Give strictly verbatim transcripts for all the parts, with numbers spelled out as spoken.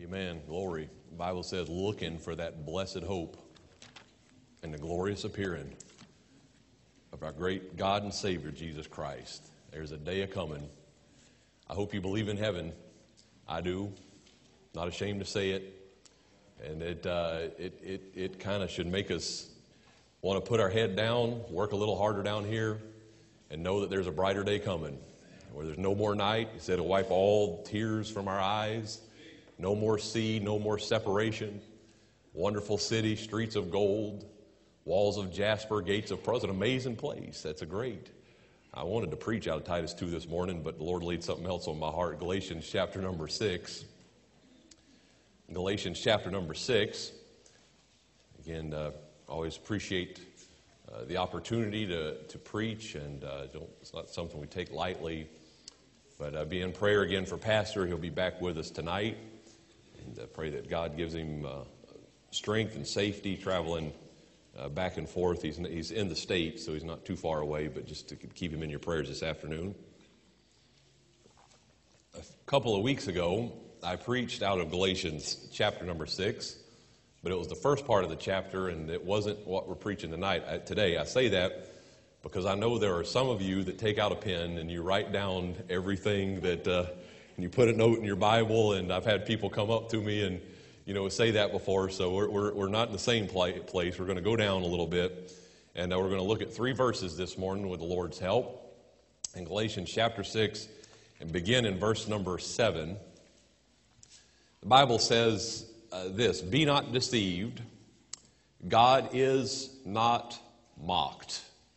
Amen. Glory. The Bible says, looking for that blessed hope and the glorious appearing of our great God and Savior, Jesus Christ. There's a day a-coming. I hope you believe in heaven. I do. Not ashamed to say it. And it uh, it it, it kind of should make us want to put our head down, work a little harder down here, and know that there's a brighter day coming where there's no more night. He said it'll wipe all tears from our eyes. No more sea, no more separation. Wonderful city, streets of gold, walls of jasper, gates of pearl. It's an amazing place. That's a great. I wanted to preach out of Titus two this morning, but the Lord laid something else on my heart. Galatians chapter number six. Galatians chapter number six. Again, uh, always appreciate uh, the opportunity to, to preach, and uh, don't, it's not something we take lightly. But uh, be in prayer again for Pastor. He'll be back with us tonight. And uh, pray that God gives him uh, strength and safety traveling uh, back and forth. He's, he's in the States, so he's not too far away, but just to keep him in your prayers this afternoon. A couple of weeks ago, I preached out of Galatians chapter number six, but it was the first part of the chapter, and it wasn't what we're preaching tonight. I, today, I say that because I know there are some of you that take out a pen and you write down everything that, uh, and you put a note in your Bible, and I've had people come up to me and, you know, say that before, so we're we're, we're not in the same place. We're going to go down a little bit, and uh, we're going to look at three verses this morning with the Lord's help. In Galatians chapter six, and begin in verse number seven. The Bible says uh, this, "Be not deceived, God is not mocked.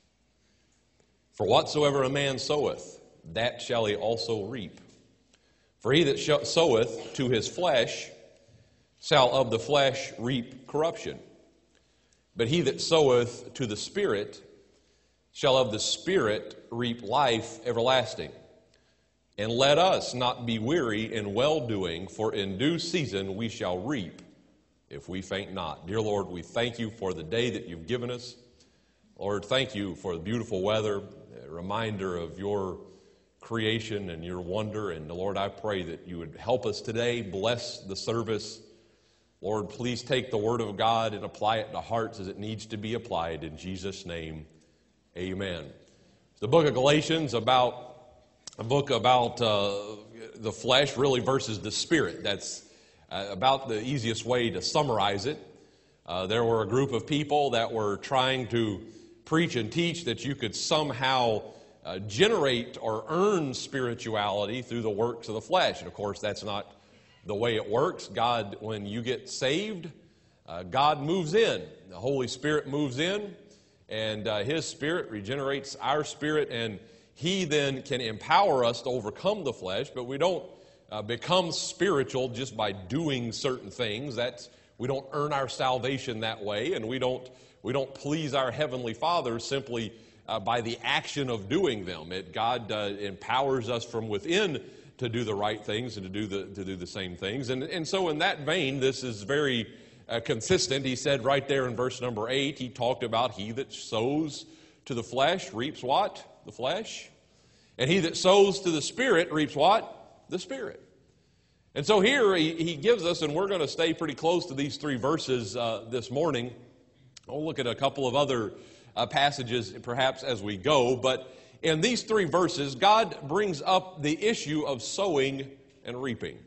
For whatsoever a man soweth, that shall he also reap. For he that soweth to his flesh shall of the flesh reap corruption. But he that soweth to the Spirit shall of the Spirit reap life everlasting. And let us not be weary in well-doing, for in due season we shall reap, if we faint not." Dear Lord, we thank you for the day that you've given us. Lord, thank you for the beautiful weather, a reminder of your creation and your wonder. And Lord, I pray that you would help us today, bless the service. Lord, please take the word of God and apply it to hearts as it needs to be applied. In Jesus' name, amen. The book of Galatians, about a book about uh, the flesh really versus the spirit. That's uh, about the easiest way to summarize it. Uh, there were a group of people that were trying to preach and teach that you could somehow uh, generate or earn spirituality through the works of the flesh. And of course, that's not the way it works. God, when you get saved, uh, God moves in. The Holy Spirit moves in, and uh, His Spirit regenerates our spirit, and He then can empower us to overcome the flesh. But we don't uh, become spiritual just by doing certain things. That's we don't earn our salvation that way, and we don't we don't please our Heavenly Father simply uh, by the action of doing them. It, God uh, empowers us from within to do the right things and to do the to do the same things. And and so in that vein, this is very uh, consistent. He said right there in verse number eight, he talked about he that sows to the flesh reaps what? The flesh. And he that sows to the Spirit reaps what? The Spirit. And so here he, he gives us, and we're going to stay pretty close to these three verses uh, this morning. I'll look at a couple of other uh, passages perhaps as we go, but in these three verses, God brings up the issue of sowing and reaping.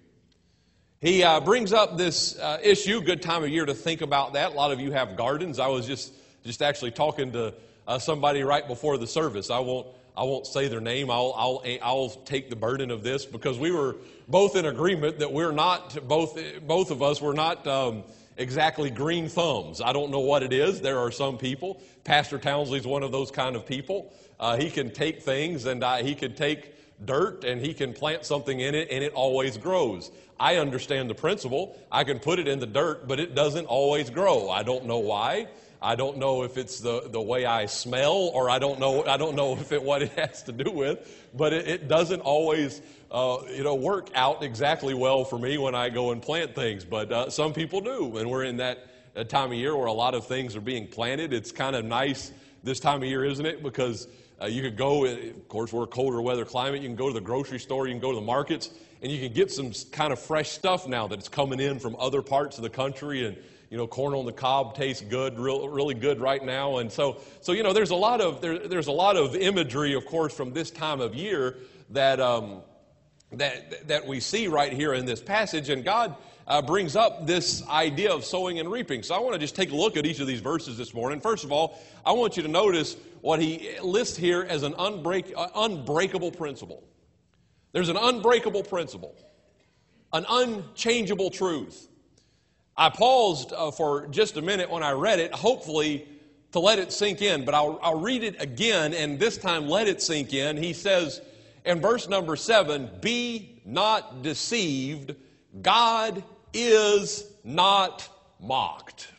He uh, brings up this uh, issue, good time of year to think about that. A lot of you have gardens. I was just, just actually talking to uh, somebody right before the service. I won't I won't say their name. I'll, I'll, I'll take the burden of this because we were both in agreement that we're not, both, both of us, we're not um, exactly green thumbs. I don't know what it is. There are some people. Pastor Townsley's one of those kind of people. Uh, he can take things and uh, he can take dirt and he can plant something in it and it always grows. I understand the principle. I can put it in the dirt, but it doesn't always grow. I don't know why. I don't know if it's the, the way I smell, or I don't know I don't know if it what it has to do with, but it, it doesn't always uh, you know work out exactly well for me when I go and plant things. But uh, some people do, and we're in that time of year where a lot of things are being planted. It's kind of nice this time of year, isn't it? Because Uh, you could go, of course, we're a colder weather climate. You can go to the grocery store, you can go to the markets, and you can get some kind of fresh stuff now that's coming in from other parts of the country. And, you know, corn on the cob tastes good, real, really good right now. And so, so you know, there's a lot of there, there's a lot of imagery, of course, from this time of year that um, that that we see right here in this passage. And God uh, brings up this idea of sowing and reaping. So I want to just take a look at each of these verses this morning. First of all, I want you to notice what he lists here as an unbreak, uh, unbreakable principle. There's an unbreakable principle, an unchangeable truth. I paused uh, for just a minute when I read it, hopefully to let it sink in, but I'll, I'll read it again, and this time let it sink in. He says in verse number seven, "Be not deceived, God is not mocked."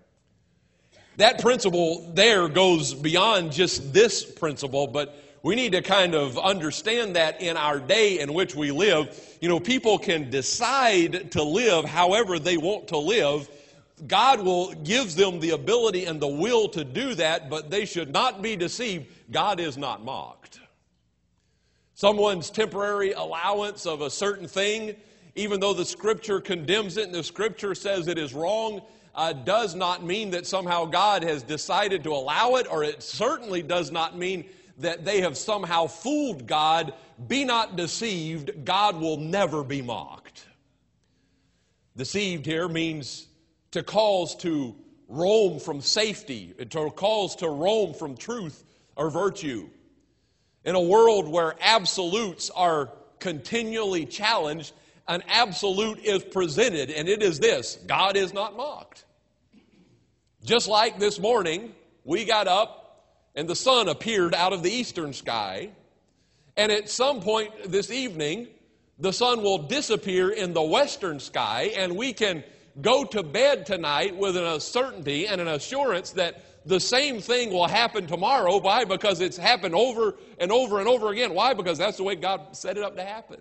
That principle there goes beyond just this principle, but we need to kind of understand that in our day in which we live. You know, people can decide to live however they want to live. God will give them the ability and the will to do that, but they should not be deceived. God is not mocked. Someone's temporary allowance of a certain thing, even though the Scripture condemns it and the Scripture says it is wrong, Uh, does not mean that somehow God has decided to allow it, or it certainly does not mean that they have somehow fooled God. Be not deceived. God will never be mocked. Deceived here means to cause to roam from safety, to cause to roam from truth or virtue. In a world where absolutes are continually challenged, an absolute is presented, and it is this: God is not mocked. Just like this morning, we got up and the sun appeared out of the eastern sky, and at some point this evening, the sun will disappear in the western sky, and we can go to bed tonight with a certainty and an assurance that the same thing will happen tomorrow. Why? Because it's happened over and over and over again. Why? Because that's the way God set it up to happen.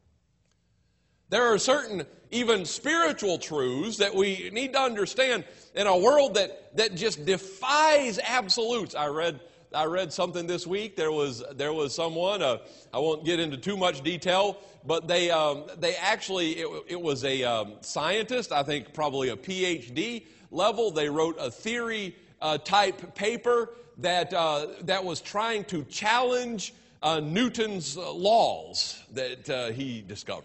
There are certain even spiritual truths that we need to understand in a world that, that just defies absolutes. I read I read something this week. There was there was someone. Uh, I won't get into too much detail, but they um, they actually it, it was a um, scientist. I think probably a P H D level. They wrote a theory uh, type paper that uh, that was trying to challenge uh, Newton's laws that uh, he discovered.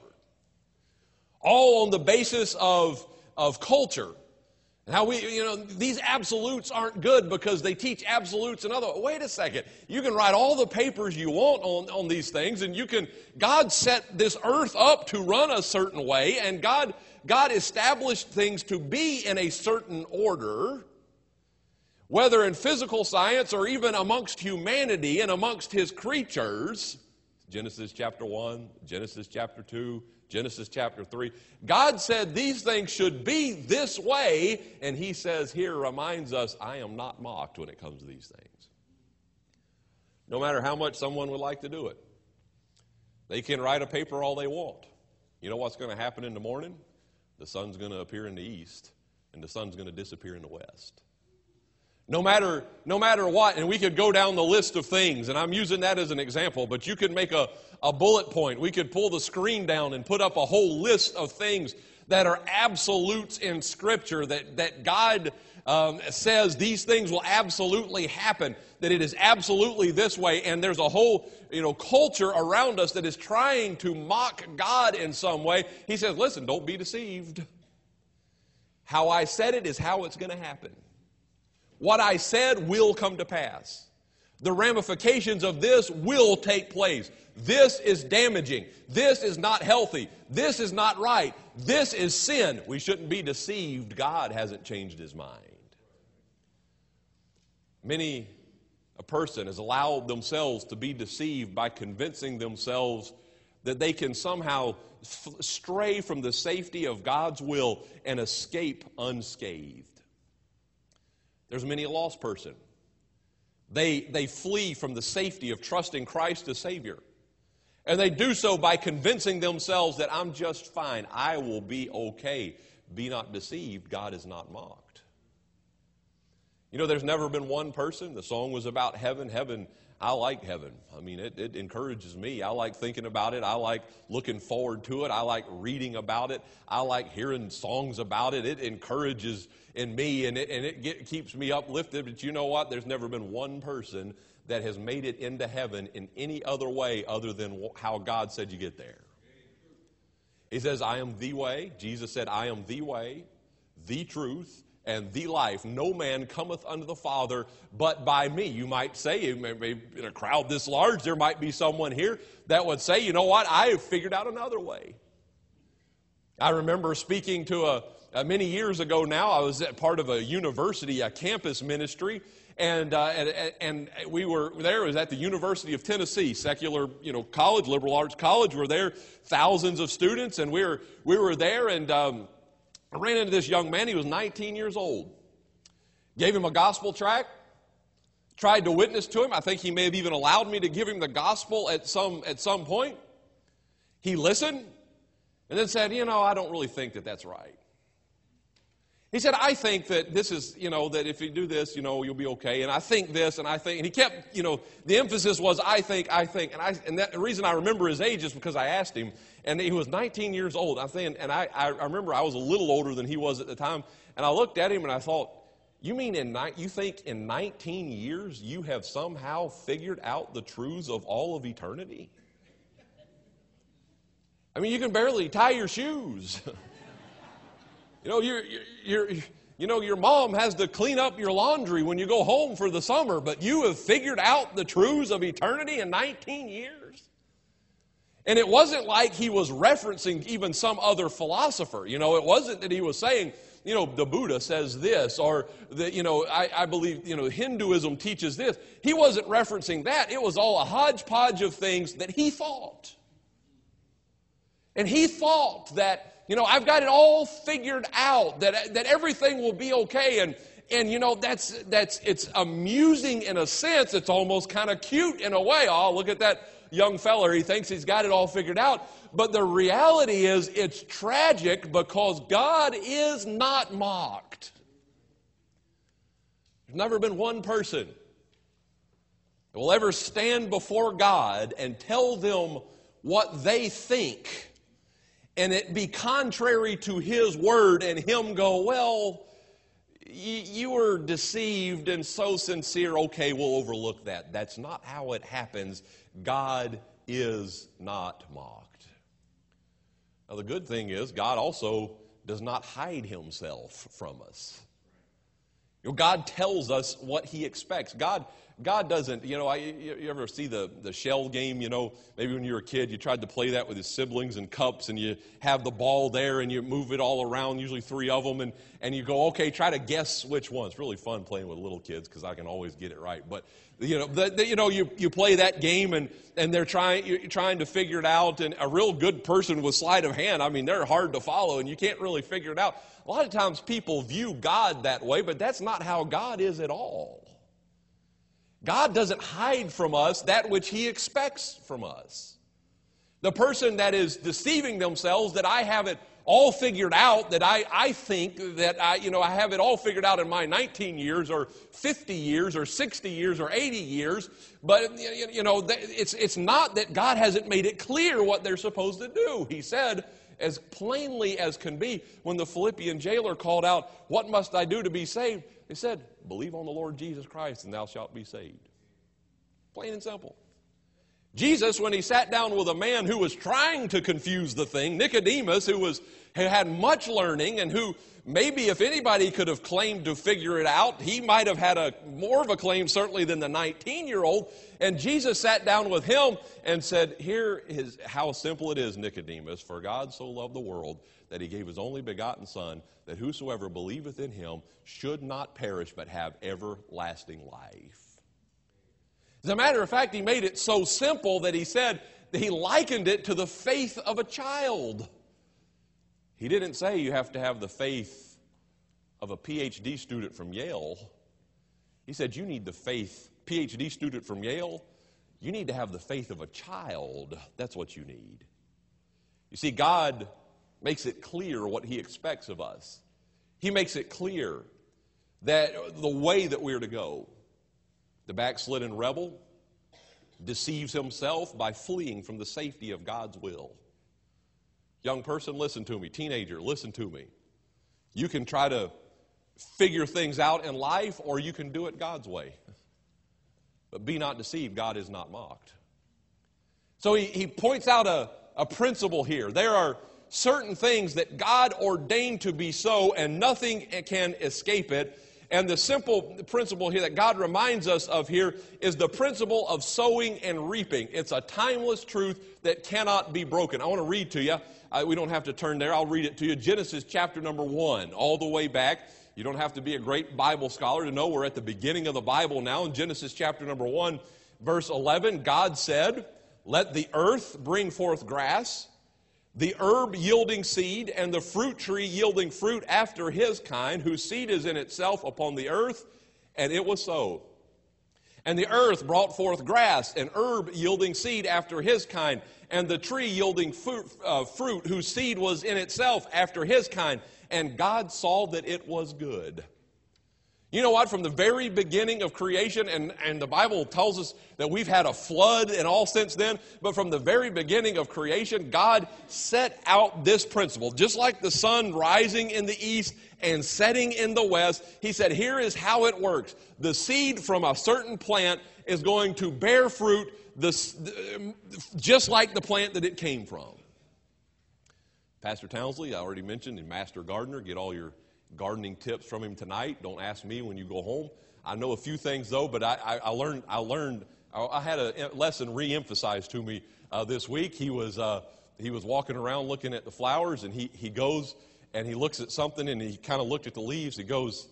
All on the basis of, of culture. And how we, you know, these absolutes aren't good because they teach absolutes and other. Wait a second. You can write all the papers you want on, on these things, and you can, God set this earth up to run a certain way, and God, God established things to be in a certain order, whether in physical science or even amongst humanity and amongst His creatures. Genesis chapter one, Genesis chapter two, Genesis chapter three. God said these things should be this way, and He says here, reminds us, I am not mocked when it comes to these things. No matter how much someone would like to do it. They can write a paper all they want. You know what's going to happen in the morning? The sun's going to appear in the east, and the sun's going to disappear in the west. No matter, no matter what, and we could go down the list of things, and I'm using that as an example, but you could make a, a bullet point. We could pull the screen down and put up a whole list of things that are absolutes in Scripture, that, that God um, says these things will absolutely happen, that it is absolutely this way, and there's a whole you know, culture around us that is trying to mock God in some way. He says, listen, don't be deceived. How I said it is how it's going to happen. What I said will come to pass. The ramifications of this will take place. This is damaging. This is not healthy. This is not right. This is sin. We shouldn't be deceived. God hasn't changed His mind. Many a person has allowed themselves to be deceived by convincing themselves that they can somehow f- stray from the safety of God's will and escape unscathed. There's many a lost person. They, they flee from the safety of trusting Christ as Savior. And they do so by convincing themselves that I'm just fine. I will be okay. Be not deceived. God is not mocked. You know, there's never been one person. The song was about heaven. Heaven, I like heaven. I mean, it, it encourages me. I like thinking about it. I like looking forward to it. I like reading about it. I like hearing songs about it. It encourages in me, and it, and it get, keeps me uplifted. But you know what? There's never been one person that has made it into heaven in any other way other than how God said you get there. He says, I am the way. Jesus said, I am the way, the truth, and the life. No man cometh unto the Father but by me. You might say, maybe in a crowd this large, there might be someone here that would say, you know what, I have figured out another way. I remember speaking to a, a many years ago now, I was at part of a university, a campus ministry, and, uh, and and we were there. It was at the University of Tennessee, secular, you know, college, liberal arts college. We're there, thousands of students, and we were we were there, and um, I ran into this young man. He was nineteen years old. Gave him a gospel tract. Tried to witness to him. I think he may have even allowed me to give him the gospel at some at some point. He listened, and then said, "You know, I don't really think that that's right." He said, I think that this is, you know, that if you do this, you know, you'll be okay. And I think this, and I think, and he kept, you know, the emphasis was, I think, I think. And I, and that, the reason I remember his age is because I asked him, and he was nineteen years old. I think, and I, I remember I was a little older than he was at the time. And I looked at him and I thought, you mean in, you think in nineteen years you have somehow figured out the truths of all of eternity? I mean, you can barely tie your shoes. You know, you're, you're, you know, your mom has to clean up your laundry when you go home for the summer, but you have figured out the truths of eternity in nineteen years. And it wasn't like he was referencing even some other philosopher. You know, it wasn't that he was saying, you know, the Buddha says this, or, the, you know, I, I believe, you know, Hinduism teaches this. He wasn't referencing that. It was all a hodgepodge of things that he thought. And he thought that, you know, I've got it all figured out, that that everything will be okay. And, and you know, that's, that's it's amusing in a sense. It's almost kind of cute in a way. Oh, look at that young fella. He thinks he's got it all figured out. But the reality is it's tragic because God is not mocked. There's never been one person that will ever stand before God and tell them what they think, and it be contrary to His word, and Him go, well, you, you were deceived and so sincere, okay, we'll overlook that. That's not how it happens. God is not mocked. Now, the good thing is, God also does not hide Himself from us. You know, God tells us what He expects. God God doesn't, you know, I, you, you ever see the, the shell game, you know, maybe when you were a kid, you tried to play that with his siblings and cups, and you have the ball there, and you move it all around, usually three of them, and, and you go, okay, try to guess which one. It's really fun playing with little kids because I can always get it right. But, you know, the, the, you know, you, you play that game, and, and they're trying, you're trying to figure it out, and a real good person with sleight of hand, I mean, they're hard to follow, and you can't really figure it out. A lot of times people view God that way, but that's not how God is at all. God doesn't hide from us that which He expects from us. The person that is deceiving themselves that I have it all figured out, that I, I think that I, you know, I have it all figured out in my nineteen years or fifty years or sixty years or eighty years, but you know, it's, it's not that God hasn't made it clear what they're supposed to do. He said, as plainly as can be, when the Philippian jailer called out, what must I do to be saved? He said, believe on the Lord Jesus Christ and thou shalt be saved. Plain and simple. Jesus, when He sat down with a man who was trying to confuse the thing, Nicodemus, who was who had much learning and who maybe if anybody could have claimed to figure it out, he might have had a more of a claim certainly than the nineteen-year-old. And Jesus sat down with him and said, here is how simple it is, Nicodemus, for God so loved the world that He gave His only begotten Son, that whosoever believeth in Him should not perish but have everlasting life. As a matter of fact, He made it so simple that He said, that He likened it to the faith of a child. He didn't say you have to have the faith of a P H D student from Yale. He said you need the faith, P H D student from Yale, you need to have the faith of a child. That's what you need. You see, God makes it clear what He expects of us. He makes it clear that the way that we're to go. The backslidden rebel, deceives himself by fleeing from the safety of God's will. Young person, listen to me. Teenager, listen to me. You can try to figure things out in life, or you can do it God's way. But be not deceived, God is not mocked. So he, he points out a, a principle here. There are certain things that God ordained to be so, and nothing can escape it. And the simple principle here that God reminds us of here is the principle of sowing and reaping. It's a timeless truth that cannot be broken. I want to read to you. Uh, we don't have to turn there. I'll read it to you. Genesis chapter number one, all the way back. You don't have to be a great Bible scholar to know we're at the beginning of the Bible now. In Genesis chapter number one, verse eleven, God said, "Let the earth bring forth grass, the herb yielding seed, and the fruit tree yielding fruit after his kind, whose seed is in itself upon the earth." And it was so. And the earth brought forth grass, and herb yielding seed after his kind, and the tree yielding fruit, uh, fruit whose seed was in itself after his kind. And God saw that it was good. You know what? From the very beginning of creation, and, and the Bible tells us that we've had a flood and all since then, but from the very beginning of creation, God set out this principle. Just like the sun rising in the east and setting in the west, he said, here is how it works. The seed from a certain plant is going to bear fruit the, just like the plant that it came from. Pastor Townsley, I already mentioned, and Master Gardener, get all your gardening tips from him tonight. Don't ask me when you go home. I know a few things though, but I, I, I learned. I learned. I had a lesson re-emphasized to me uh, this week. He was uh, he was walking around looking at the flowers, and he he goes and he looks at something, and he kind of looked at the leaves. He goes,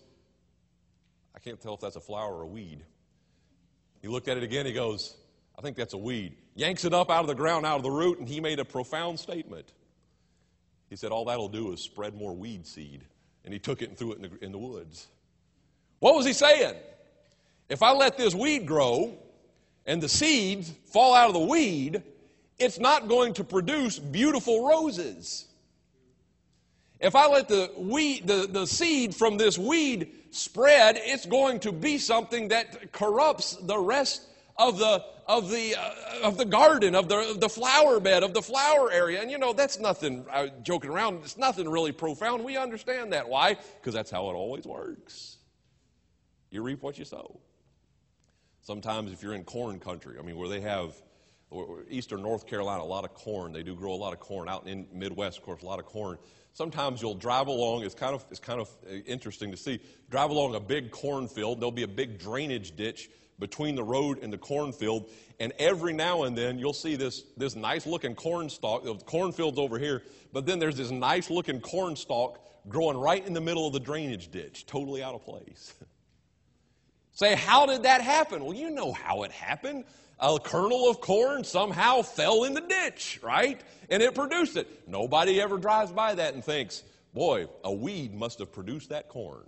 I can't tell if that's a flower or a weed. He looked at it again. He goes, I think that's a weed. Yanks it up out of the ground, out of the root, and he made a profound statement. He said, all that'll do is spread more weed seed. And he took it and threw it in the, in the woods. What was he saying? If I let this weed grow and the seeds fall out of the weed, it's not going to produce beautiful roses. If I let the weed, the, the seed from this weed spread, it's going to be something that corrupts the rest of the of the uh, of the garden, of the of the flower bed, of the flower area. And you know, that's nothing, uh, joking around, it's nothing really profound. We understand that. Why? Because that's how it always works. You reap what you sow. Sometimes if you're in corn country, I mean, where they have, eastern North Carolina, a lot of corn. They do grow a lot of corn. Out in Midwest, of course, a lot of corn. Sometimes you'll drive along, it's kind of it's kind of interesting to see, drive along a big cornfield, there'll be a big drainage ditch between the road and the cornfield, and every now and then you'll see this, this nice-looking corn stalk. The cornfield's over here, but then there's this nice-looking corn stalk growing right in the middle of the drainage ditch, totally out of place. Say, how did that happen? Well, you know how it happened. A kernel of corn somehow fell in the ditch, right? And it produced it. Nobody ever drives by that and thinks, boy, a weed must have produced that corn.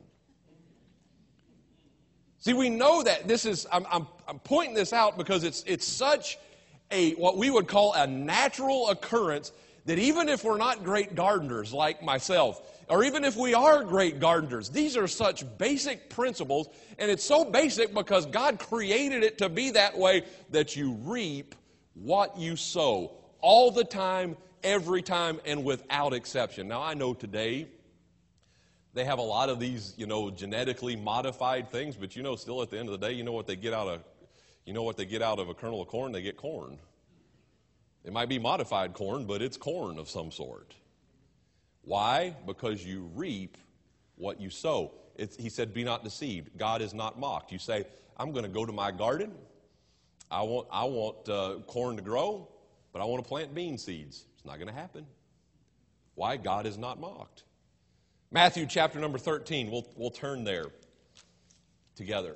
See, we know that this is, I'm, I'm, I'm pointing this out because it's, it's such a, what we would call a natural occurrence that even if we're not great gardeners like myself, or even if we are great gardeners, these are such basic principles, and it's so basic because God created it to be that way, that you reap what you sow all the time, every time, and without exception. Now, I know today they have a lot of these, you know, genetically modified things, but you know, still at the end of the day, you know what they get out of, you know what they get out of a kernel of corn? They get corn. It might be modified corn, but it's corn of some sort. Why? Because you reap what you sow. It's, he said, be not deceived. God is not mocked. You say, I'm going to go to my garden. I want, I want uh, corn to grow, but I want to plant bean seeds. It's not going to happen. Why? God is not mocked. Matthew chapter number thirteen. We'll, we'll turn there together.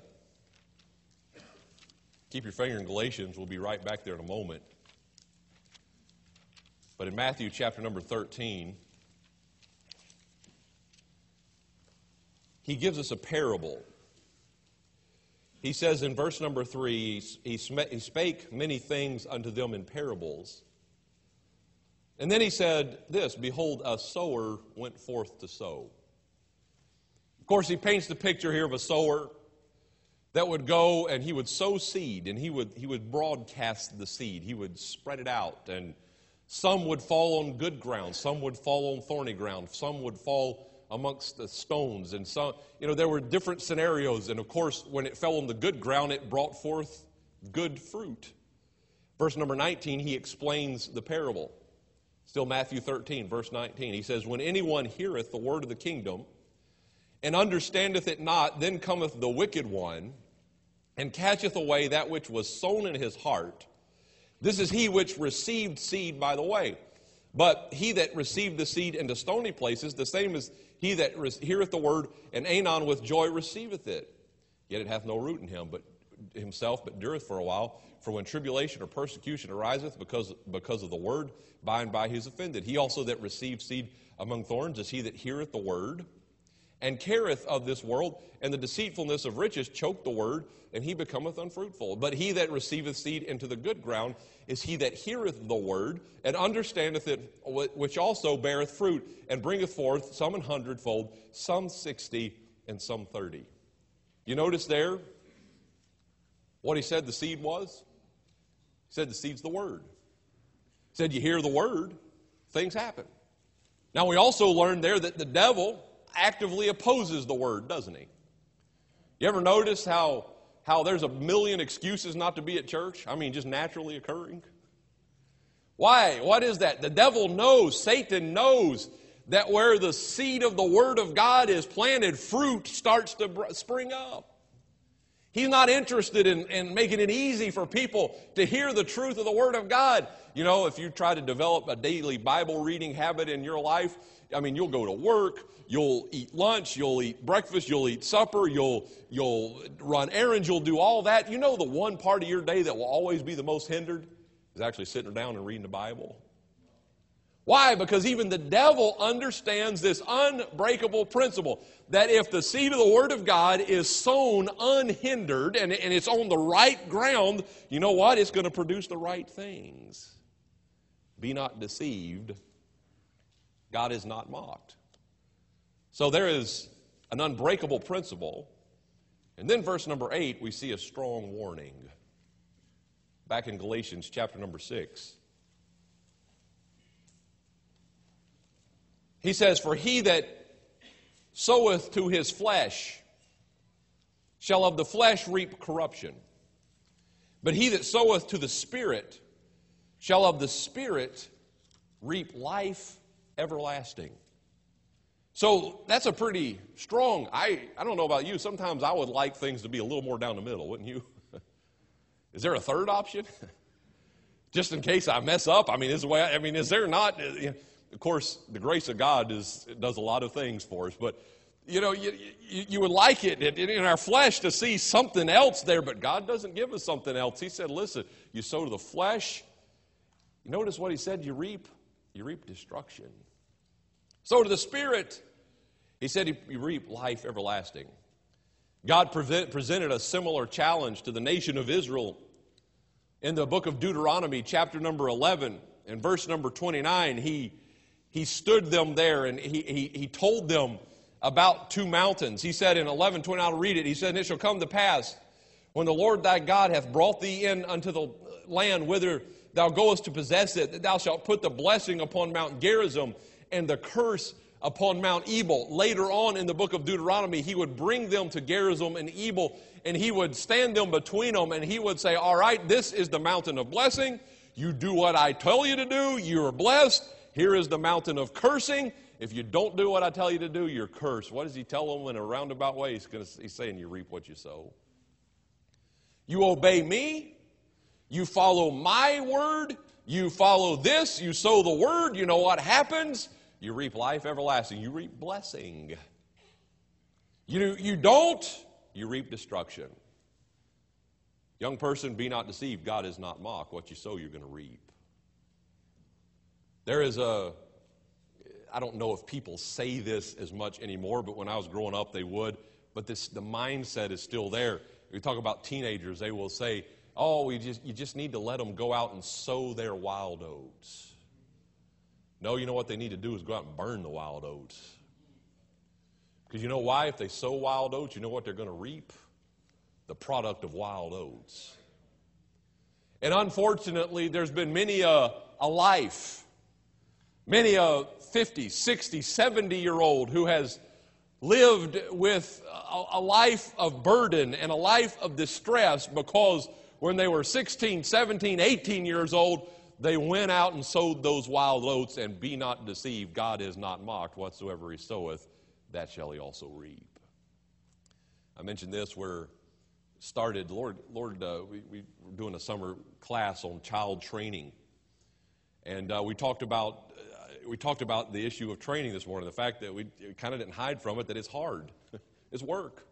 Keep your finger in Galatians. We'll be right back there in a moment. But in Matthew chapter number thirteen, he gives us a parable. He says in verse number three, he spake many things unto them in parables. And then he said this, behold, a sower went forth to sow. Of course, he paints the picture here of a sower that would go and he would sow seed, and he would, he would broadcast the seed. He would spread it out, and some would fall on good ground, some would fall on thorny ground, some would fall amongst the stones, and some, you know, there were different scenarios, and of course, when it fell on the good ground, it brought forth good fruit. Verse number nineteen, he explains the parable. Still Matthew thirteen, verse nineteen. He says, when anyone heareth the word of the kingdom, and understandeth it not, then cometh the wicked one, and catcheth away that which was sown in his heart. This is he which received seed by the way. But he that received the seed into stony places, the same as he that heareth the word, and anon with joy receiveth it. Yet it hath no root in him, but himself, but dureth for a while. For when tribulation or persecution ariseth because, because of the word, by and by he is offended. He also that received seed among thorns is he that heareth the word, and careth of this world, and the deceitfulness of riches choke the word, and he becometh unfruitful. But he that receiveth seed into the good ground is he that heareth the word, and understandeth it, which also beareth fruit, and bringeth forth some an hundredfold, some sixty, and some thirty. You notice there what he said the seed was? He said the seed's the word. He said you hear the word, things happen. Now we also learned there that the devil actively opposes the word, doesn't he? You ever notice how, how there's a million excuses not to be at church? I mean, just naturally occurring. Why? What is that? The devil knows, Satan knows that where the seed of the word of God is planted, fruit starts to spring up. He's not interested in, in making it easy for people to hear the truth of the Word of God. You know, if you try to develop a daily Bible reading habit in your life, I mean, you'll go to work, you'll eat lunch, you'll eat breakfast, you'll eat supper, you'll, you'll run errands, you'll do all that. You know the one part of your day that will always be the most hindered is actually sitting down and reading the Bible. Why? Because even the devil understands this unbreakable principle that if the seed of the Word of God is sown unhindered and, and it's on the right ground, you know what? It's going to produce the right things. Be not deceived. God is not mocked. So there is an unbreakable principle. And then verse number eight, we see a strong warning. Back in Galatians chapter number six. He says, for he that soweth to his flesh shall of the flesh reap corruption. But he that soweth to the Spirit shall of the Spirit reap life everlasting. So that's a pretty strong, I, I don't know about you, sometimes I would like things to be a little more down the middle, wouldn't you? Is there a third option? Just in case I mess up, I mean, is the way I, I mean, is there not... You know, of course, the grace of God is, does a lot of things for us, but, you know, you, you, you would like it in our flesh to see something else there, but God doesn't give us something else. He said, listen, you sow to the flesh. You notice what he said, you reap, you reap destruction. Sow to the Spirit. He said you reap life everlasting. God present, presented a similar challenge to the nation of Israel in the book of Deuteronomy, chapter number eleven, and verse number twenty-nine. He He stood them there and he, he, he told them about two mountains. He said in eleven twenty, I'll read it. He said, and it shall come to pass when the Lord thy God hath brought thee in unto the land whither thou goest to possess it, that thou shalt put the blessing upon Mount Gerizim and the curse upon Mount Ebal. Later on in the book of Deuteronomy, he would bring them to Gerizim and Ebal, and he would stand them between them, and he would say, all right, this is the mountain of blessing. You do what I tell you to do, you are blessed. Here is the mountain of cursing. If you don't do what I tell you to do, you're cursed. What does he tell them in a roundabout way? He's, going to, he's saying you reap what you sow. You obey me. You follow my word. You follow this. You sow the word. You know what happens? You reap life everlasting. You reap blessing. You, you don't, you reap destruction. Young person, be not deceived. God is not mocked. What you sow, you're going to reap. There is a, I don't know if people say this as much anymore, but when I was growing up, they would. But this, the mindset is still there. We talk about teenagers, they will say, oh, we just, you just need to let them go out and sow their wild oats. No, you know what they need to do is go out and burn the wild oats. Because you know why? If they sow wild oats, you know what they're going to reap? the product of wild oats. And unfortunately, there's been many a, a life, many a fifty, sixty, seventy-year-old who has lived with a, a life of burden and a life of distress because when they were sixteen, seventeen, eighteen years old, they went out and sowed those wild oats, and be not deceived, God is not mocked. Whatsoever he soweth, that shall he also reap. I mentioned this where started, Lord, Lord, uh, we, we were doing a summer class on child training, and uh, we talked about uh, we talked about the issue of training this morning. The fact that we kind of didn't hide from it, that it's hard, it's work.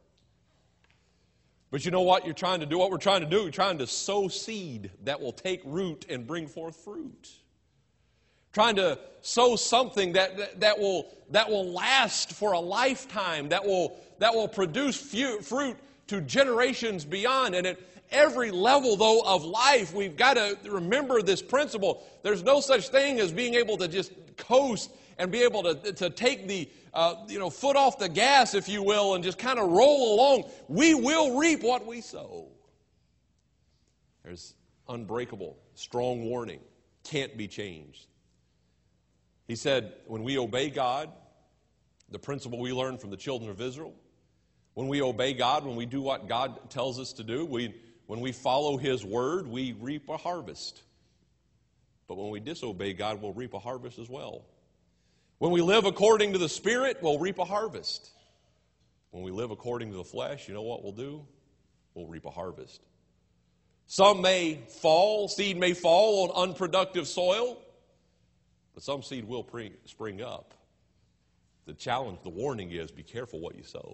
But you know what you're trying to do? What we're trying to do, we're trying to sow seed that will take root and bring forth fruit. Trying to sow something that, that, that will that will last for a lifetime, that will that will produce few, fruit to generations beyond. And at every level, though, of life, we've got to remember this principle. There's no such thing as being able to just coast and be able to, to take the uh, you know foot off the gas, if you will, and just kind of roll along. We will reap what we sow. There's unbreakable, strong warning. Can't be changed. He said, when we obey God, the principle we learned from the children of Israel, when we obey God, when we do what God tells us to do, we, when we follow his word, we reap a harvest. But when we disobey God, we'll reap a harvest as well. When we live according to the Spirit, we'll reap a harvest. When we live according to the flesh, you know what we'll do? We'll reap a harvest. Some may fall, seed may fall on unproductive soil, but some seed will pre- spring up. The challenge, the warning is, be careful what you sow.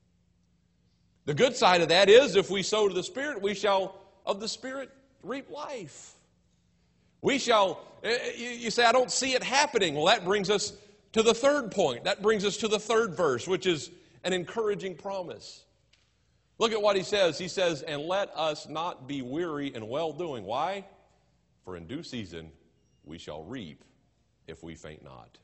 The good side of that is, if we sow to the Spirit, we shall, of the Spirit, reap life. We shall, you say, I don't see it happening. Well, that brings us to the third point. That brings us to the third verse, which is an encouraging promise. Look at what he says. He says, and let us not be weary in well-doing. Why? For in due season we shall reap if we faint not.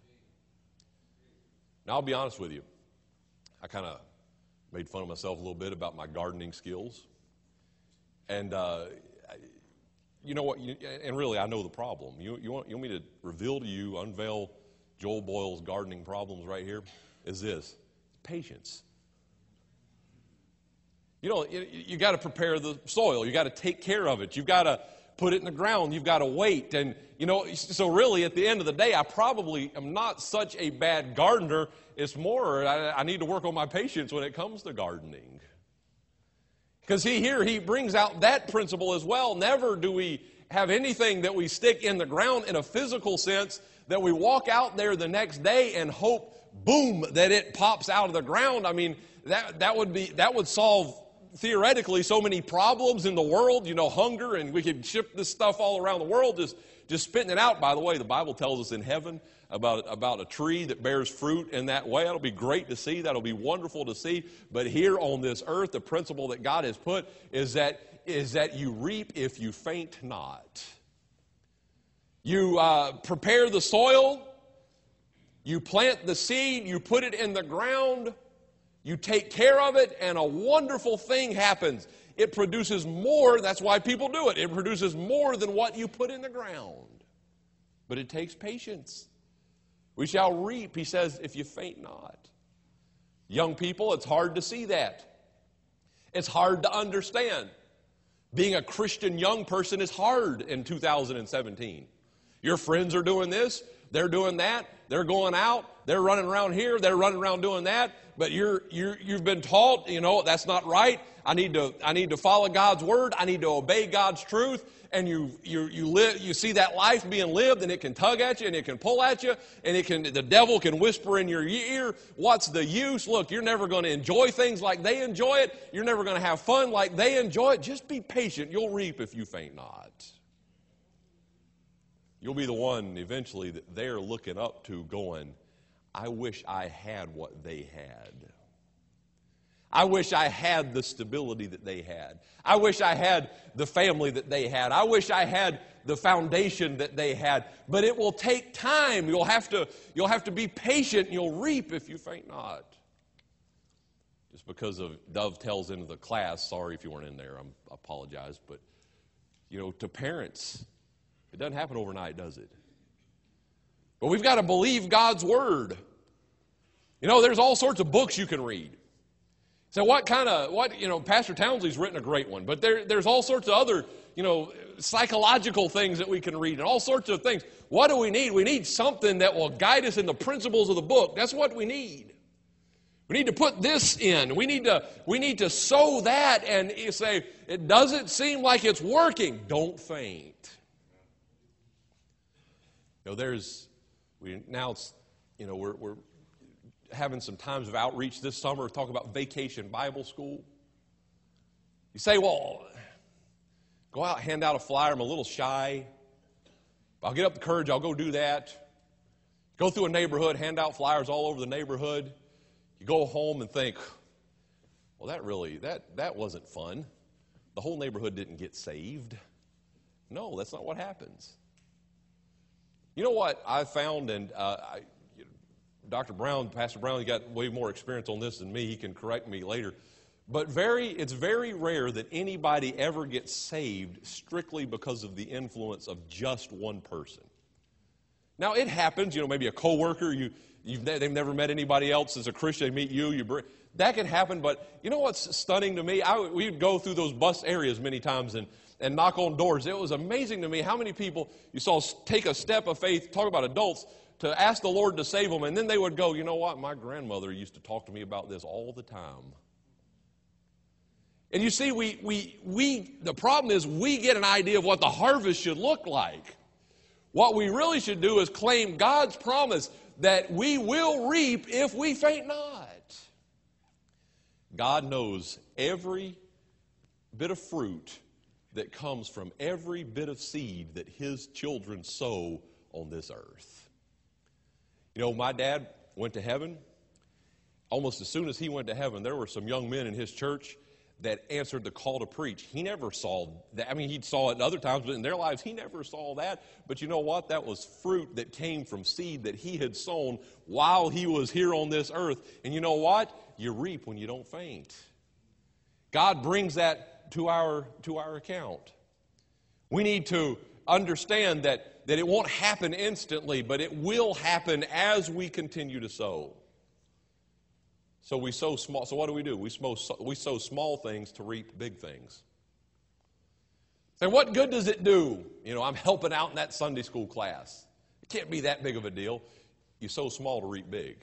Now, I'll be honest with you. I kind of made fun of myself a little bit about my gardening skills. And, uh, you know what, you, and really, I know the problem. You, you, want, you want me to reveal to you, unveil Joel Boyle's gardening problems right here? Is this patience. You know, you, you got to prepare the soil. You got to take care of it. You've got to put it in the ground. You've got to wait. And, you know, so really at the end of the day, I probably am not such a bad gardener. It's more, I, I need to work on my patience when it comes to gardening. Because he here, he brings out that principle as well. Never do we have anything that we stick in the ground in a physical sense that we walk out there the next day and hope, boom, that it pops out of the ground. I mean, that, that would be, that would solve theoretically so many problems in the world, you know, hunger, and we could ship this stuff all around the world, just, just spitting it out. By the way, the Bible tells us in heaven about, about a tree that bears fruit in that way. That'll be great to see. That'll be wonderful to see. But here on this earth, the principle that God has put is that, is that you reap if you faint not. You uh, prepare the soil, you plant the seed, you put it in the ground, you take care of it, and a wonderful thing happens. It produces more. That's why people do it. It produces more than what you put in the ground. But it takes patience. We shall reap, he says, if you faint not. Young people, it's hard to see that. It's hard to understand. Being a Christian young person is hard in two thousand seventeen. Your friends are doing this. They're doing that. They're going out. They're running around here. They're running around doing that. But you're, you're, you've been taught, you know, that's not right. I need to, I need to follow God's word. I need to obey God's truth. And you, you, you live, you see that life being lived, and it can tug at you, and it can pull at you, and it can, the devil can whisper in your ear, what's the use? Look, you're never going to enjoy things like they enjoy it. You're never going to have fun like they enjoy it. Just be patient. You'll reap if you faint not. You'll be the one eventually that they're looking up to going, I wish I had what they had. I wish I had the stability that they had. I wish I had the family that they had. I wish I had the foundation that they had. But it will take time. You'll have to, you'll have to be patient, and you'll reap if you faint not. just because of dovetails into the class. Sorry if you weren't in there. I'm, I apologize. But, you know, to parents, it doesn't happen overnight, does it? But we've got to believe God's word. You know, there's all sorts of books you can read. So what kind of, what, you know, Pastor Townsley's written a great one, but there, there's all sorts of other, you know, psychological things that we can read and all sorts of things. What do we need? We need something that will guide us in the principles of the book. That's what we need. We need to put this in. We need to, we need to sow that and say, it doesn't seem like it's working. Don't faint. You know, there's, we now, you know, we're, we're having some times of outreach this summer, talk about Vacation Bible School. You say, well, go out, hand out a flyer. I'm a little shy. I'll get up the courage. I'll go do that. Go through a neighborhood, hand out flyers all over the neighborhood. You go home and think, well, that really, that, that wasn't fun. The whole neighborhood didn't get saved. No, that's not what happens. You know what I found, and uh, I, Doctor Brown, Pastor Brown, he got way more experience on this than me. He can correct me later. But very, it's very rare that anybody ever gets saved strictly because of the influence of just one person. Now, it happens, you know, maybe a coworker, you, you've, they've never met anybody else as a Christian, they meet you, you bring, that can happen. But you know what's stunning to me? I, we'd go through those bus areas many times and, and knock on doors. It was amazing to me how many people you saw take a step of faith, talk about adults, to ask the Lord to save them, and then they would go, you know what, my grandmother used to talk to me about this all the time. And you see, we, we, we, the problem is we get an idea of what the harvest should look like. What we really should do is claim God's promise that we will reap if we faint not. God knows every bit of fruit that comes from every bit of seed that His children sow on this earth. You know, my dad went to heaven. Almost as soon as he went to heaven, there were some young men in his church that answered the call to preach. He never saw that. I mean, he saw it in other times, but in their lives, he never saw that. But you know what? That was fruit that came from seed that he had sown while he was here on this earth. And you know what? You reap when you don't faint. God brings that to our, to our account. We need to understand that, that it won't happen instantly, but it will happen as we continue to sow. So we sow small. So what do we do? We sow, we sow small things to reap big things. And what good does it do? You know, I'm helping out in that Sunday school class. It can't be that big of a deal. You sow small to reap big.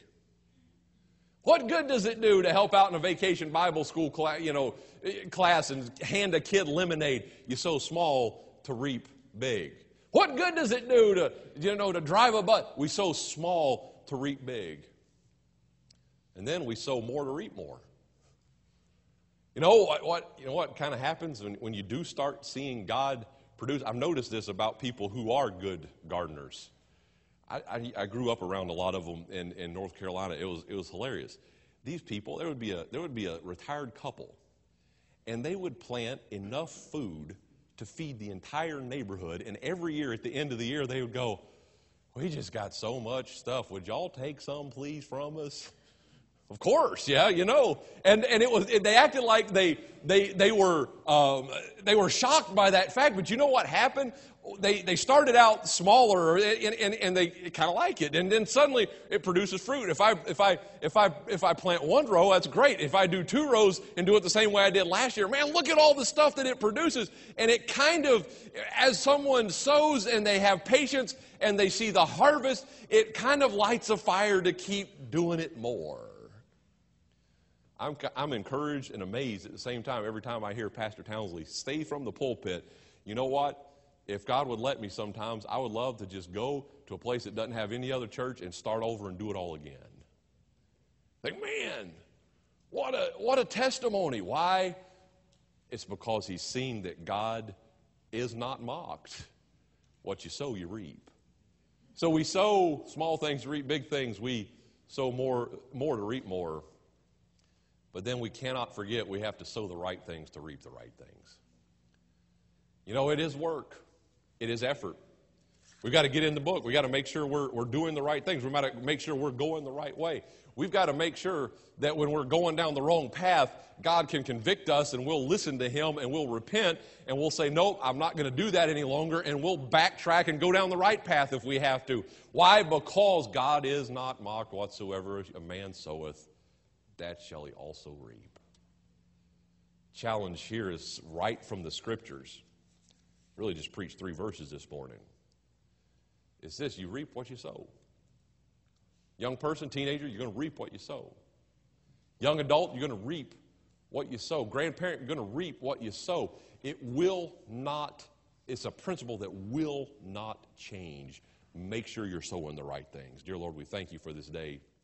What good does it do to help out in a Vacation Bible School class, you know, class and hand a kid lemonade? You sow small to reap big. What good does it do to, you know, to drive a bus? We sow small to reap big. And then we sow more to reap more. You know what, what you know what kind of happens when, when you do start seeing God produce? I've noticed this about people who are good gardeners. I, I, I grew up around a lot of them in, in North Carolina. It was it was hilarious. These people, there would be a there would be a retired couple, and they would plant enough food to feed the entire neighborhood. And every year, at the end of the year, they would go, "We just got so much stuff. Would y'all take some, please, from us?" Of course, yeah, you know, and and it was they acted like they they they were um, they were shocked by that fact. But you know what happened? They they started out smaller, and, and, and they kind of like it, and then suddenly it produces fruit. If I if I if I if I plant one row, that's great. If I do two rows and do it the same way I did last year, man, look at all the stuff that it produces. And it kind of, as someone sows and they have patience and they see the harvest, it kind of lights a fire to keep doing it more. I'm, I'm encouraged and amazed at the same time every time I hear Pastor Townsley say from the pulpit, you know what? If God would let me sometimes, I would love to just go to a place that doesn't have any other church and start over and do it all again. Like, man, what a, what a testimony. Why? It's because he's seen that God is not mocked. What you sow, you reap. So we sow small things to reap big things. We sow more, more to reap more. But then we cannot forget we have to sow the right things to reap the right things. You know, it is work. It is effort. We've got to get in the book. We've got to make sure we're, we're doing the right things. We've got to make sure we're going the right way. We've got to make sure that when we're going down the wrong path, God can convict us and we'll listen to Him and we'll repent and we'll say, nope, I'm not going to do that any longer, and we'll backtrack and go down the right path if we have to. Why? Because God is not mocked. Whatsoever a man soweth, that shall he also reap. Challenge here is right from the Scriptures. Really just preached three verses this morning. It's this: you reap what you sow. Young person, teenager, you're going to reap what you sow. Young adult, you're going to reap what you sow. Grandparent, you're going to reap what you sow. It will not, it's a principle that will not change. Make sure you're sowing the right things. Dear Lord, we thank you for this day.